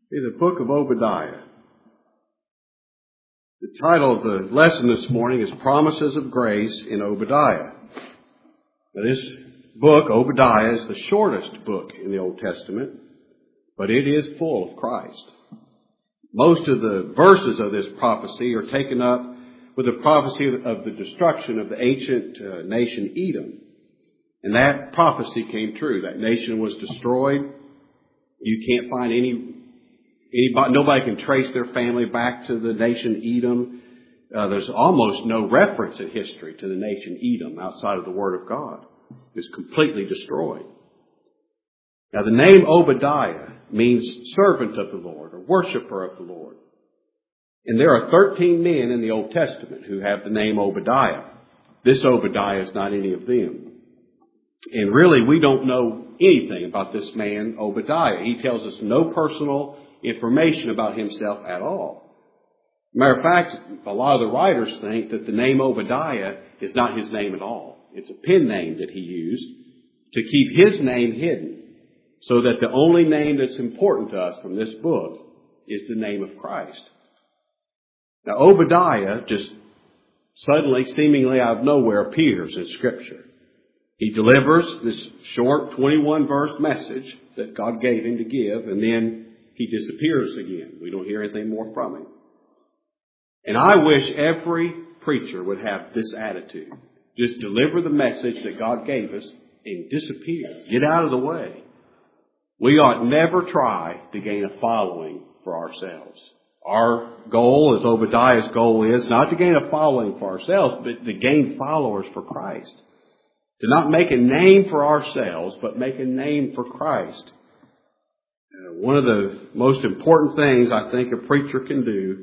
The book of Obadiah. The title of the lesson this morning is Promises of Grace in Obadiah. Now, this book, Obadiah, is the shortest book in the Old Testament, but it is full of Christ. Most of the verses of this prophecy are taken up with the prophecy of the destruction of the ancient nation Edom. And that prophecy came true. That nation was destroyed. You can't find nobody can trace their family back to the nation Edom. There's almost no reference in history to the nation Edom outside of the Word of God. It's completely destroyed. Now, the name Obadiah means servant of the Lord or worshiper of the Lord. And there are 13 men in the Old Testament who have the name Obadiah. This Obadiah is not any of them. And really, we don't know anything about this man, Obadiah. He tells us no personal information about himself at all. Matter of fact, a lot of the writers think that the name Obadiah is not his name at all. It's a pen name that he used to keep his name hidden, so that the only name that's important to us from this book is the name of Christ. Now, Obadiah just suddenly, seemingly out of nowhere, appears in Scripture. He delivers this short 21-verse message that God gave him to give, and then he disappears again. We don't hear anything more from him. And I wish every preacher would have this attitude. Just deliver the message that God gave us and disappear. Get out of the way. We ought never try to gain a following for ourselves. Our goal, as Obadiah's goal is, not to gain a following for ourselves, but to gain followers for Christ. To not make a name for ourselves, but make a name for Christ. One of the most important things I think a preacher can do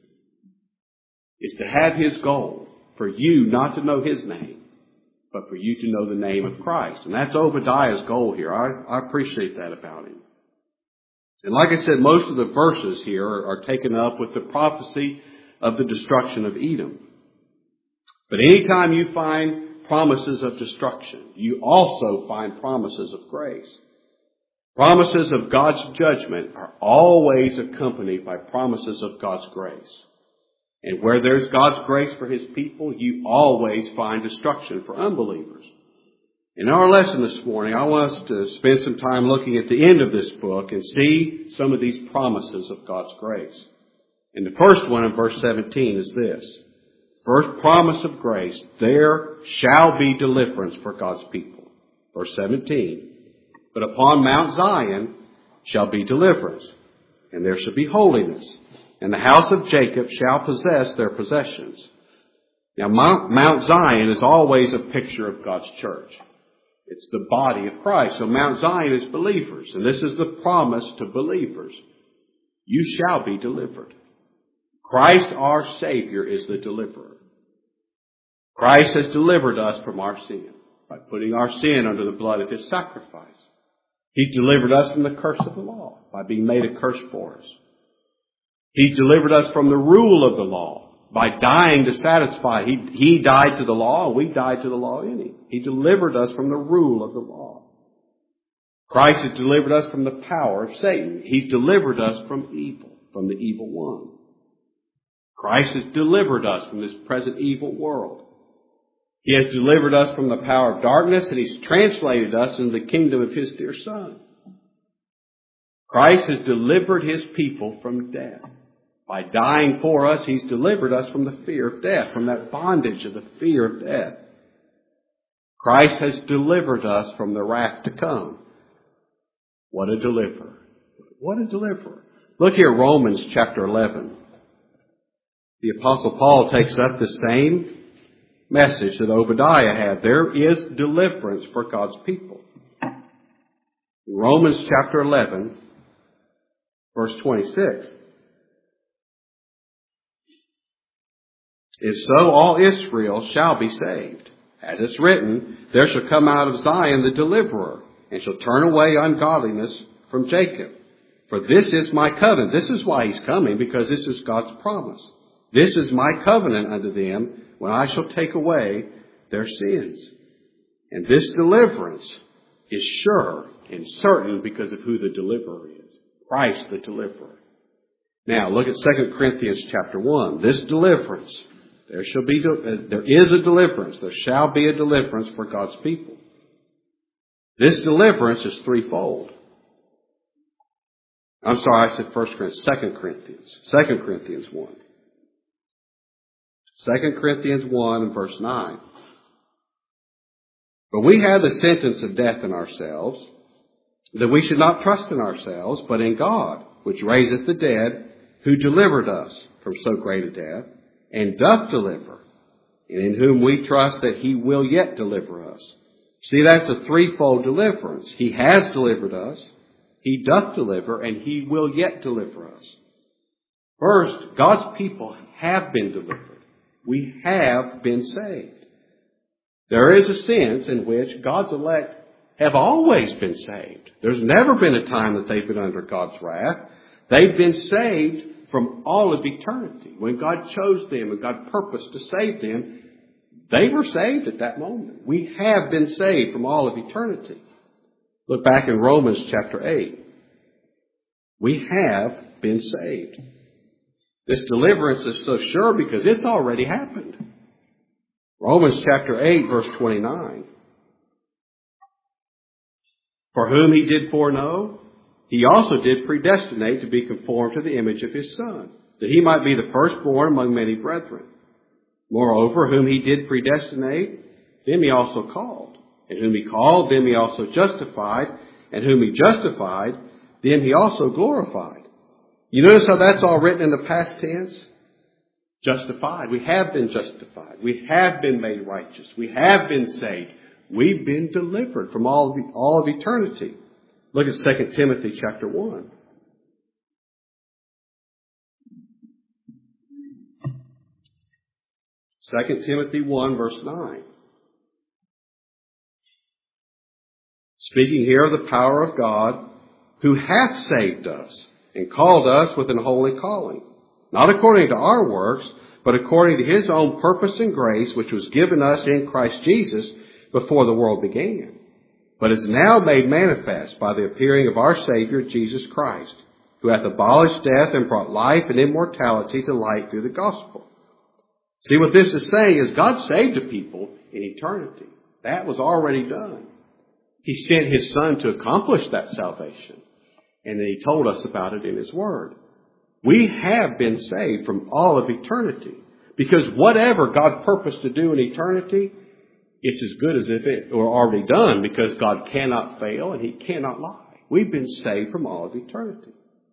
is to have his goal for you not to know his name, but for you to know the name of Christ. And that's Obadiah's goal here. I appreciate that about him. And like I said, most of the verses here are taken up with the prophecy of the destruction of Edom. But anytime you find promises of destruction, you also find promises of grace. Promises of God's judgment are always accompanied by promises of God's grace. And where there's God's grace for His people, you always find destruction for unbelievers. In our lesson this morning, I want us to spend some time looking at the end of this book and see some of these promises of God's grace. And the first one in verse 17 is this. First promise of grace, there shall be deliverance for God's people. Verse 17. But upon Mount Zion shall be deliverance, and there shall be holiness, and the house of Jacob shall possess their possessions. Now, Mount Zion is always a picture of God's church. It's the body of Christ. So Mount Zion is believers, and this is the promise to believers. You shall be delivered. Christ, our Savior, is the deliverer. Christ has delivered us from our sin by putting our sin under the blood of His sacrifice. He's delivered us from the curse of the law by being made a curse for us. He's delivered us from the rule of the law by dying to satisfy. He died to the law, and we died to the law in Him. He delivered us from the rule of the law. Christ has delivered us from the power of Satan. He's delivered us from evil, from the evil one. Christ has delivered us from this present evil world. He has delivered us from the power of darkness, and He's translated us into the kingdom of His dear Son. Christ has delivered His people from death. By dying for us, He's delivered us from the fear of death, from that bondage of the fear of death. Christ has delivered us from the wrath to come. What a deliverer. What a deliverer. Look here, Romans chapter 11. The Apostle Paul takes up the same message that Obadiah had. There is deliverance for God's people. In Romans chapter 11, verse 26. If so, all Israel shall be saved. As it's written, there shall come out of Zion the deliverer, and shall turn away ungodliness from Jacob. For this is my covenant. This is why He's coming, because this is God's promise. This is my covenant unto them, when I shall take away their sins. And this deliverance is sure and certain because of who the deliverer is. Christ the deliverer. Now, look at 2 Corinthians chapter 1. This deliverance, there is a deliverance. There shall be a deliverance for God's people. This deliverance is threefold. I'm sorry, I said 1 Corinthians, 2 Corinthians. 2 Corinthians 1. 2 Corinthians 1 and verse 9. But we have the sentence of death in ourselves, that we should not trust in ourselves, but in God, which raiseth the dead, who delivered us from so great a death, and doth deliver, and in whom we trust that he will yet deliver us. See, that's a threefold deliverance. He has delivered us, he doth deliver, and he will yet deliver us. First, God's people have been delivered. We have been saved. There is a sense in which God's elect have always been saved. There's never been a time that they've been under God's wrath. They've been saved from all of eternity. When God chose them and God purposed to save them, they were saved at that moment. We have been saved from all of eternity. Look back in Romans chapter 8. We have been saved. This deliverance is so sure because it's already happened. Romans chapter 8, verse 29. For whom he did foreknow, he also did predestinate to be conformed to the image of his Son, that he might be the firstborn among many brethren. Moreover, whom he did predestinate, them he also called. And whom he called, them he also justified. And whom he justified, them he also glorified. You notice how that's all written in the past tense? Justified. We have been justified. We have been made righteous. We have been saved. We've been delivered from all of eternity. Look at 2 Timothy chapter 1. 2 Timothy 1 verse 9. Speaking here of the power of God, who hath saved us and called us with an holy calling, not according to our works, but according to his own purpose and grace, which was given us in Christ Jesus before the world began, but is now made manifest by the appearing of our Savior Jesus Christ, who hath abolished death and brought life and immortality to light through the gospel. See, what this is saying is God saved a people in eternity. That was already done. He sent his Son to accomplish that salvation. And then he told us about it in his Word. We have been saved from all of eternity. Because whatever God purposed to do in eternity, it's as good as if it were already done, because God cannot fail and he cannot lie. We've been saved from all of eternity.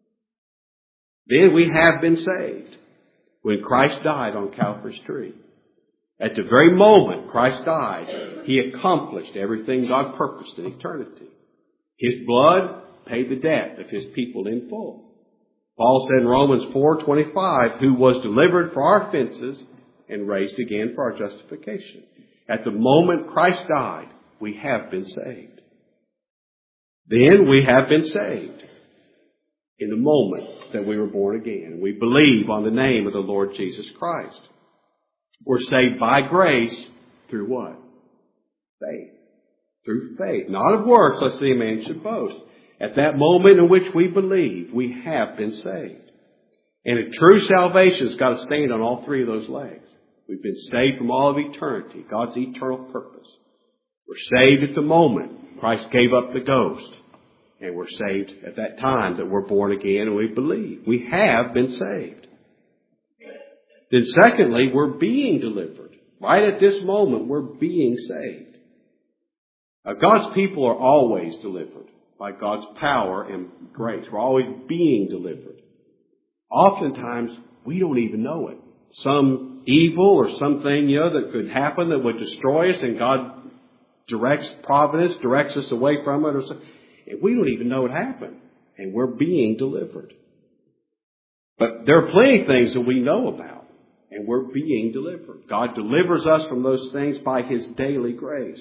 Then we have been saved when Christ died on Calvary's tree. At the very moment Christ died, he accomplished everything God purposed in eternity. His blood paid the debt of his people in full. Paul said in Romans 4:25, who was delivered for our offenses and raised again for our justification. At the moment Christ died, we have been saved. Then we have been saved in the moment that we were born again. We believe on the name of the Lord Jesus Christ. We're saved by grace through what? Faith. Through faith. Not of works, lest any man should boast. At that moment in which we believe, we have been saved. And a true salvation has got to stand on all three of those legs. We've been saved from all of eternity, God's eternal purpose. We're saved at the moment Christ gave up the ghost. And we're saved at that time that we're born again and we believe. We have been saved. Then secondly, we're being delivered. Right at this moment, we're being saved. God's people are always delivered by God's power and grace. We're always being delivered. Oftentimes, we don't even know it. Some evil or something, that could happen that would destroy us, and God directs us away from it, or something. And we don't even know it happened. And we're being delivered. But there are plenty of things that we know about. And we're being delivered. God delivers us from those things by his daily grace.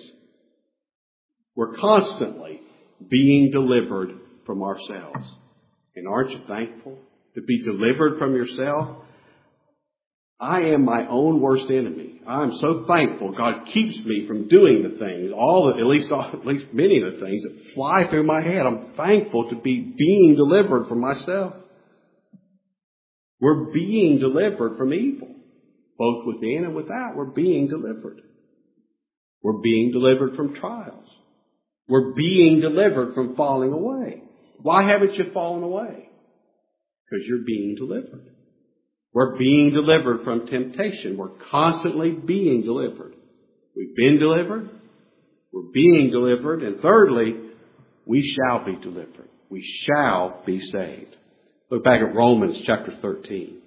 We're constantly being delivered from ourselves. And aren't you thankful to be delivered from yourself? I am my own worst enemy. I'm so thankful God keeps me from doing the things, at least many of the things that fly through my head. I'm thankful to be being delivered from myself. We're being delivered from evil. Both within and without, we're being delivered. We're being delivered from trials. We're being delivered from falling away. Why haven't you fallen away? Because you're being delivered. We're being delivered from temptation. We're constantly being delivered. We've been delivered. We're being delivered. And thirdly, we shall be delivered. We shall be saved. Look back at Romans chapter 13.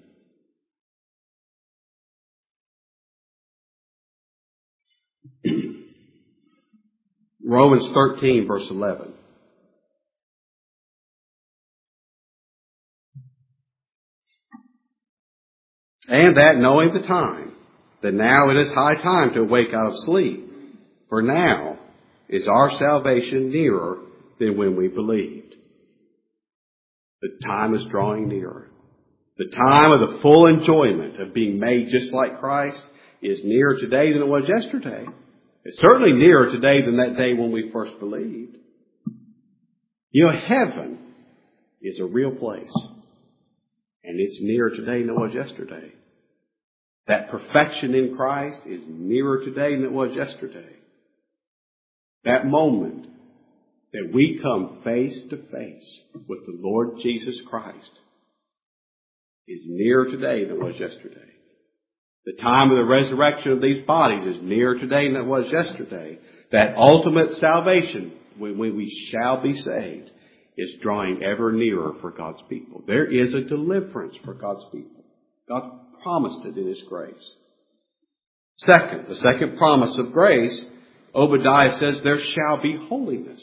Romans 13, verse 11. And that knowing the time, that now it is high time to awake out of sleep. For now is our salvation nearer than when we believed. The time is drawing nearer. The time of the full enjoyment of being made just like Christ is nearer today than it was yesterday. It's certainly nearer today than that day when we first believed. You know, heaven is a real place. And it's nearer today than it was yesterday. That perfection in Christ is nearer today than it was yesterday. That moment that we come face to face with the Lord Jesus Christ is nearer today than it was yesterday. The time of the resurrection of these bodies is nearer today than it was yesterday. That ultimate salvation, when we shall be saved, is drawing ever nearer for God's people. There is a deliverance for God's people. God promised it in His grace. Second, the second promise of grace, Obadiah says there shall be holiness.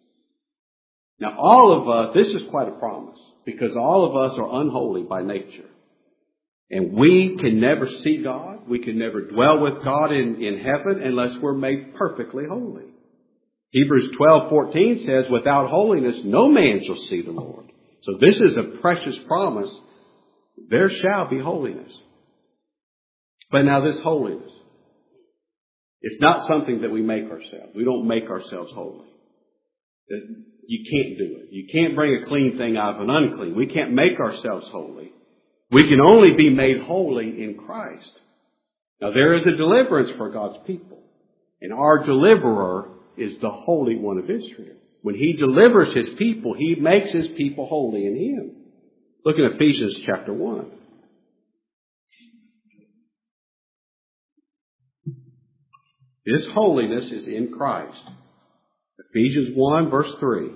Now all of us, this is quite a promise, because all of us are unholy by nature. And we can never see God. We can never dwell with God in heaven unless we're made perfectly holy. Hebrews 12:14 says, without holiness no man shall see the Lord. So this is a precious promise. There shall be holiness. But now this holiness, it's not something that we make ourselves. We don't make ourselves holy. You can't do it. You can't bring a clean thing out of an unclean. We can't make ourselves holy. We can only be made holy in Christ. Now there is a deliverance for God's people. And our deliverer is the Holy One of Israel. When He delivers His people, He makes His people holy in Him. Look at Ephesians chapter 1. This holiness is in Christ. Ephesians 1 verse 3.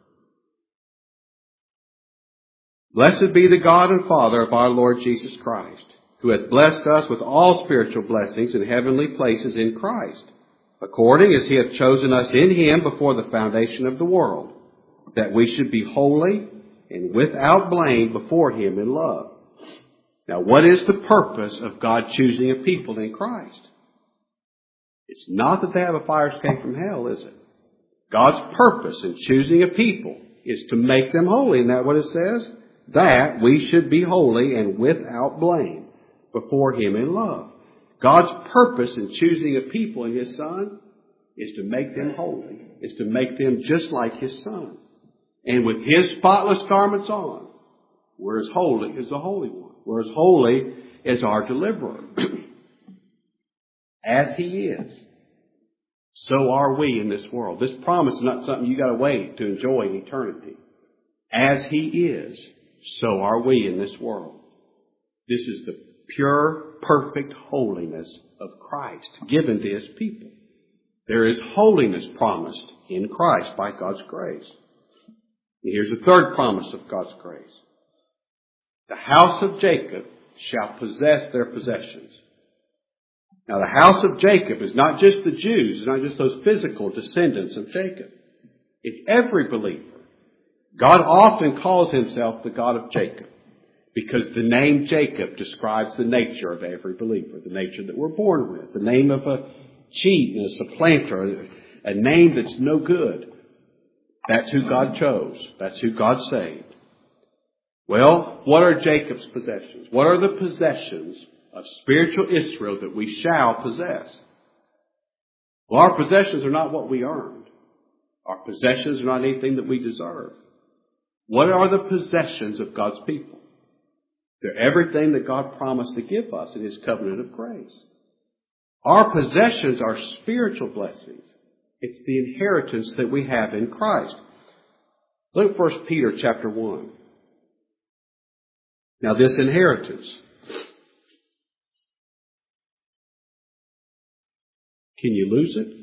Blessed be the God and Father of our Lord Jesus Christ, who hath blessed us with all spiritual blessings in heavenly places in Christ, according as He hath chosen us in Him before the foundation of the world, that we should be holy and without blame before Him in love. Now, what is the purpose of God choosing a people in Christ? It's not that they have a fire escape from hell, is it? God's purpose in choosing a people is to make them holy. Isn't that what it says? That we should be holy and without blame before Him in love. God's purpose in choosing a people in His Son is to make them holy, is to make them just like His Son. And with His spotless garments on, we're as holy as the Holy One. We're as holy as our deliverer. As He is, so are we in this world. This promise is not something you got to wait to enjoy in eternity. As He is, so are we in this world. This is the pure, perfect holiness of Christ given to His people. There is holiness promised in Christ by God's grace. And here's the third promise of God's grace. The house of Jacob shall possess their possessions. Now the house of Jacob is not just the Jews, it's not just those physical descendants of Jacob. It's every believer. God often calls Himself the God of Jacob because the name Jacob describes the nature of every believer, the nature that we're born with, the name of a cheat and a supplanter, a name that's no good. That's who God chose. That's who God saved. Well, what are Jacob's possessions? What are the possessions of spiritual Israel that we shall possess. Well, our possessions are not what we earned. Our possessions are not anything that we deserve. What are the possessions of God's people? They're everything that God promised to give us in His covenant of grace. Our possessions are spiritual blessings. It's the inheritance that we have in Christ. Look at 1 Peter chapter 1. Now this inheritance, can you lose it?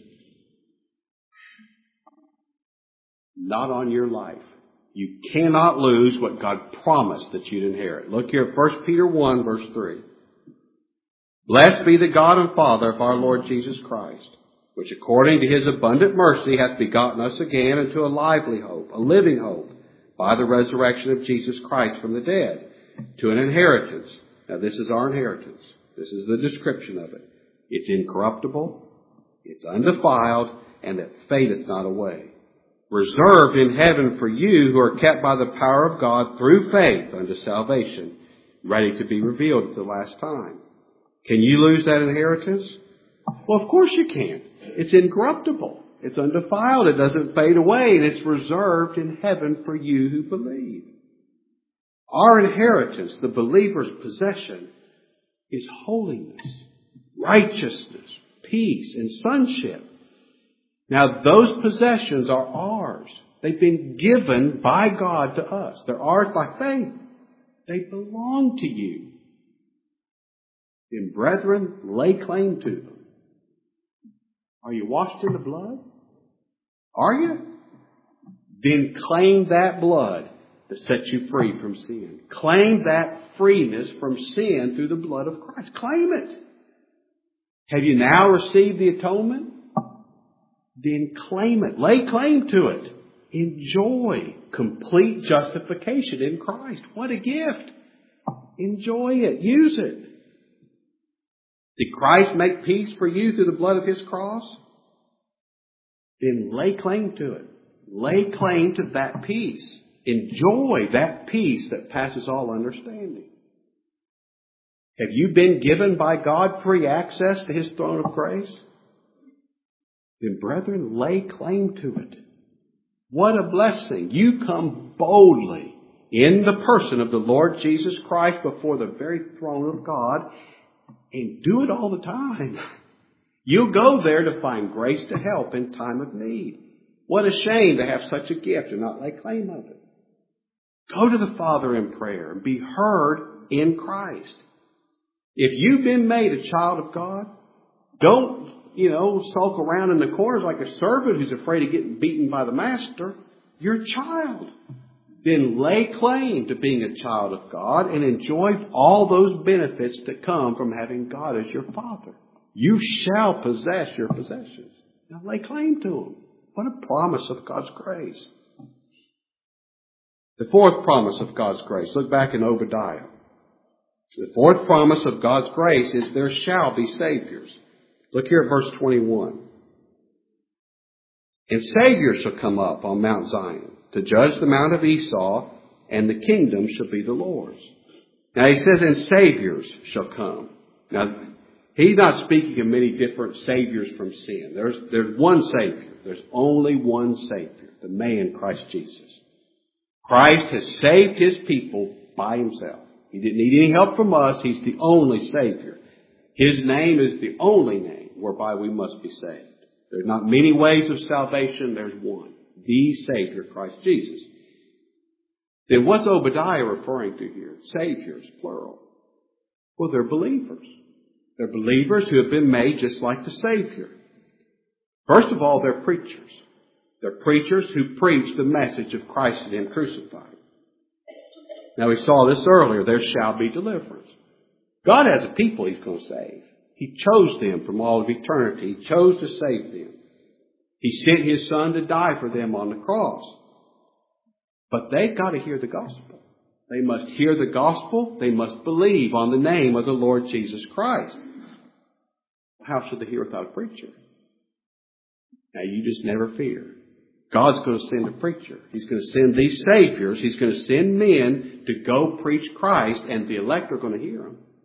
Not on your life. You cannot lose what God promised that you'd inherit. Look here at 1 Peter 1 verse 3. Blessed be the God and Father of our Lord Jesus Christ, which according to His abundant mercy hath begotten us again unto a lively hope, a living hope, by the resurrection of Jesus Christ from the dead, to an inheritance. Now this is our inheritance. This is the description of it. It's incorruptible, it's undefiled, and that fadeth not away. Reserved in heaven for you who are kept by the power of God through faith unto salvation, ready to be revealed at the last time. Can you lose that inheritance? Well, of course you can. It's incorruptible. It's undefiled. It doesn't fade away. And it's reserved in heaven for you who believe. Our inheritance, the believer's possession, is holiness, righteousness, peace, and sonship. Now, those possessions are ours. They've been given by God to us. They're ours by faith. They belong to you. Then, brethren, lay claim to them. Are you washed in the blood? Are you? Then claim that blood that sets you free from sin. Claim that freeness from sin through the blood of Christ. Claim it. Have you now received the atonement? Then claim it. Lay claim to it. Enjoy complete justification in Christ. What a gift. Enjoy it. Use it. Did Christ make peace for you through the blood of His cross? Then lay claim to it. Lay claim to that peace. Enjoy that peace that passes all understanding. Have you been given by God free access to His throne of grace? Then, brethren, lay claim to it. What a blessing. You come boldly in the person of the Lord Jesus Christ before the very throne of God, and do it all the time. You'll go there to find grace to help in time of need. What a shame to have such a gift and not lay claim of it. Go to the Father in prayer and be heard in Christ. If you've been made a child of God, don't, sulk around in the corners like a servant who's afraid of getting beaten by the master. You're a child. Then lay claim to being a child of God and enjoy all those benefits that come from having God as your Father. You shall possess your possessions. Now lay claim to them. What a promise of God's grace. The fourth promise of God's grace. Look back in Obadiah. The fourth promise of God's grace is there shall be saviors. Look here at verse 21. And saviors shall come up on Mount Zion to judge the mount of Esau, and the kingdom shall be the Lord's. Now he says, and saviors shall come. Now, he's not speaking of many different saviors from sin. There's one Savior. There's only one Savior, the man Christ Jesus. Christ has saved His people by Himself. He didn't need any help from us. He's the only Savior. His name is the only name whereby we must be saved. There's not many ways of salvation. There's one. The Savior, Christ Jesus. Then what's Obadiah referring to here? Saviors, plural. Well, they're believers. They're believers who have been made just like the Savior. First of all, they're preachers. They're preachers who preach the message of Christ and Him crucified. Now we saw this earlier. There shall be deliverance. God has a people He's going to save. He chose them from all of eternity. He chose to save them. He sent His Son to die for them on the cross. But they've got to hear the gospel. They must hear the gospel. They must believe on the name of the Lord Jesus Christ. How should they hear without a preacher? Now you just never fear. God's going to send a preacher. He's going to send these saviors. He's going to send men to go preach Christ, and the elect are going to hear them.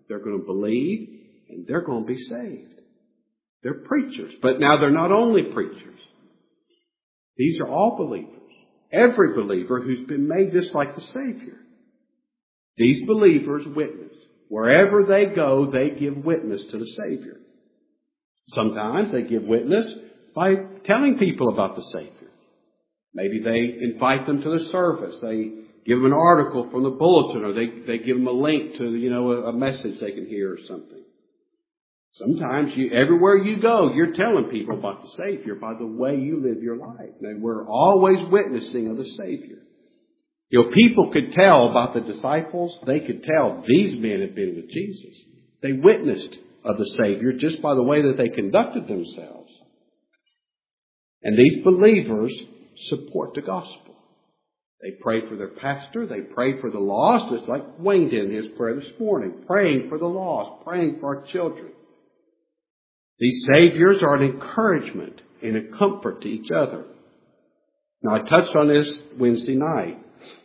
They're going to believe, and they're going to be saved. They're preachers. But now they're not only preachers. These are all believers. Every believer who's been made just like the Savior. These believers witness. Wherever they go, they give witness to the Savior. Sometimes they give witness by telling people about the Savior. Maybe they invite them to the service. They give them an article from the bulletin, or they give them a link to, a message they can hear or something. Sometimes everywhere you go, you're telling people about the Savior by the way you live your life. And we're always witnessing of the Savior. People could tell about the disciples. They could tell these men had been with Jesus. They witnessed of the Savior just by the way that they conducted themselves. And these believers support the gospel. They pray for their pastor. They pray for the lost. It's like Wayne did in his prayer this morning. Praying for the lost. Praying for our children. These Saviors are an encouragement and a comfort to each other. Now, I touched on this Wednesday night.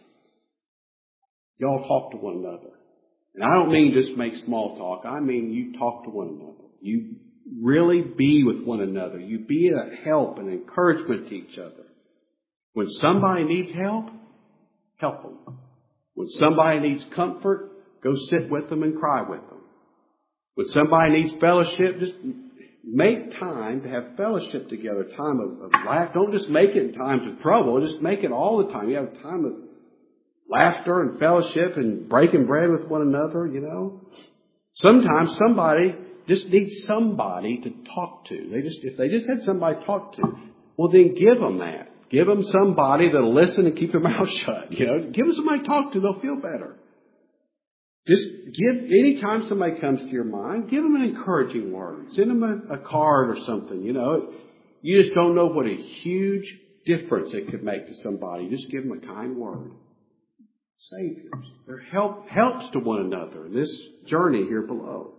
Y'all talk to one another. And I don't mean just make small talk. I mean you talk to one another. You really be with one another. You be a help and encouragement to each other. When somebody needs help, help them. When somebody needs comfort, go sit with them and cry with them. When somebody needs fellowship, just make time to have fellowship together, time of laugh. Don't just make it in times of trouble. Just make it all the time. You have time of laughter and fellowship and breaking bread with one another, Sometimes somebody just needs somebody to talk to. If they just had somebody to talk to, well then give them that. Give them somebody that'll listen and keep their mouth shut. Give them somebody to talk to, they'll feel better. Just anytime somebody comes to your mind, give them an encouraging word. Send them a card or something, You just don't know what a huge difference it could make to somebody. Just give them a kind word. Saviors. They're helps to one another in this journey here below.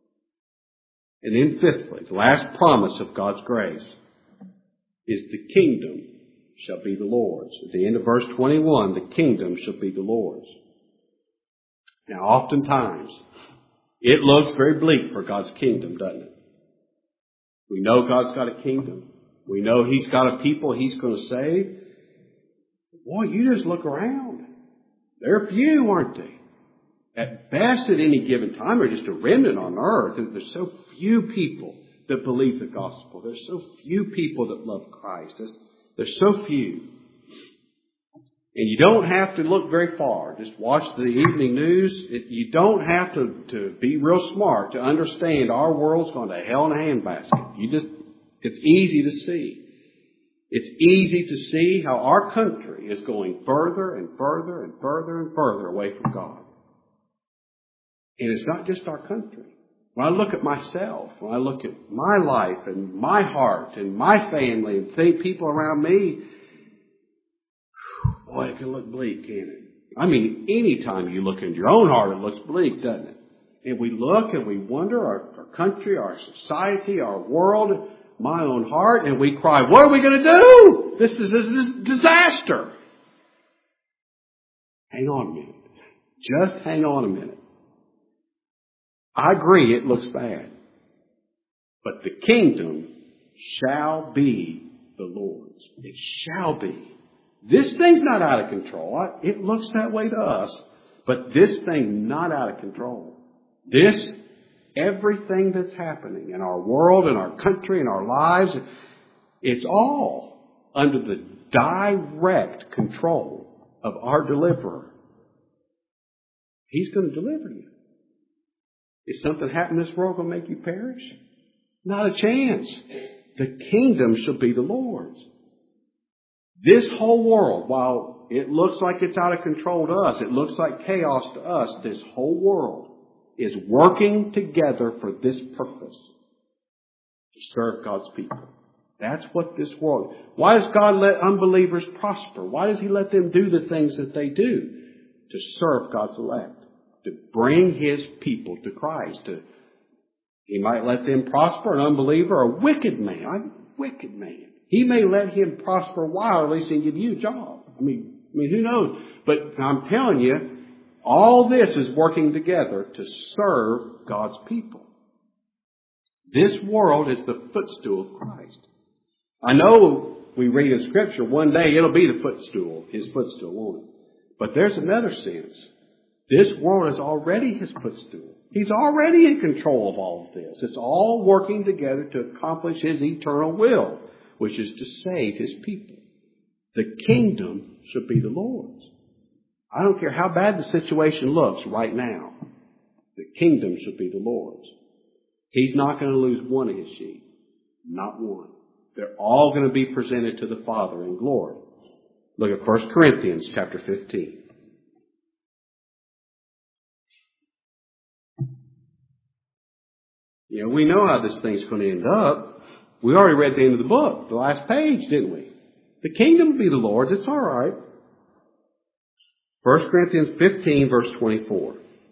And then fifthly, the last promise of God's grace is the kingdom shall be the Lord's. At the end of verse 21, the kingdom shall be the Lord's. Now, oftentimes, it looks very bleak for God's kingdom, doesn't it? We know God's got a kingdom. We know He's got a people He's going to save. Boy, you just look around. They're few, aren't they? At best, at any given time, they're just a remnant on earth. There's so few people that believe the gospel. There's so few people that love Christ. There's so few. And you don't have to look very far. Just watch the evening news. You don't have to be real smart to understand our world's going to hell in a handbasket. It's easy to see. It's easy to see how our country is going further and further and further and further away from God. And it's not just our country. When I look at myself, when I look at my life and my heart and my family and think people around me, boy, it can look bleak, can't it? I mean, anytime you look into your own heart, it looks bleak, doesn't it? And we look and we wonder, our country, our society, our world, my own heart, and we cry, what are we going to do? This is a disaster. Hang on a minute. Just hang on a minute. I agree it looks bad. But the kingdom shall be the Lord's. It shall be. This thing's not out of control. It looks that way to us. But this thing not out of control. Everything that's happening in our world, in our country, in our lives, it's all under the direct control of our deliverer. He's going to deliver you. Is something happening in this world going to make you perish? Not a chance. The kingdom shall be the Lord's. This whole world, while it looks like it's out of control to us, it looks like chaos to us, this whole world is working together for this purpose. To serve God's people. That's what this world... Why does God let unbelievers prosper? Why does He let them do the things that they do? To serve God's elect. To bring His people to Christ. He might let them prosper, an unbeliever, a wicked man. Wicked man. He may let him prosper a while, at least and give you a job. I mean, who knows? But I'm telling you, All this is working together to serve God's people. This world is the footstool of Christ. I know we read in Scripture one day it'll be the footstool, His footstool, won't it? But there's another sense. This world is already His footstool. He's already in control of all of this. It's all working together to accomplish His eternal will, which is to save His people. The kingdom should be the Lord's. I don't care how bad the situation looks right now. The kingdom should be the Lord's. He's not going to lose one of His sheep. Not one. They're all going to be presented to the Father in glory. Look at 1 Corinthians chapter 15. You know, we know how this thing's going to end up. We already read the end of the book, the last page, didn't we? The kingdom will be the Lord's. It's all right. 1 Corinthians 15, verse 24.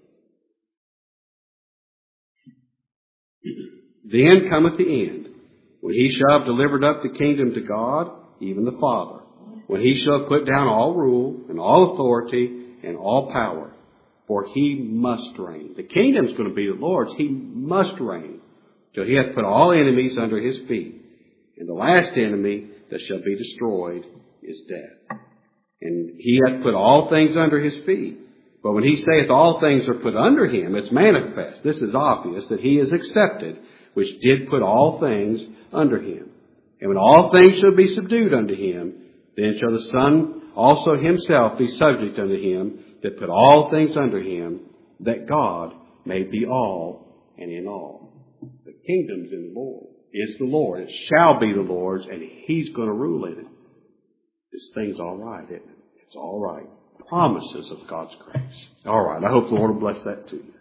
Then cometh the end, when He shall have delivered up the kingdom to God, even the Father, when He shall have put down all rule and all authority and all power. For He must reign. The kingdom's going to be the Lord's. He must reign till He hath put all enemies under His feet. And the last enemy that shall be destroyed is death. And He hath put all things under His feet. But when He saith all things are put under Him, it's manifest. This is obvious that He is accepted, which did put all things under Him. And when all things shall be subdued unto Him, then shall the Son also Himself be subject unto Him that put all things under Him, that God may be all and in all. The kingdom's in the Lord. It's the Lord. It shall be the Lord's, and He's going to rule in it. This thing's all right, isn't it? It's all right. Promises of God's grace. All right. I hope the Lord will bless that too.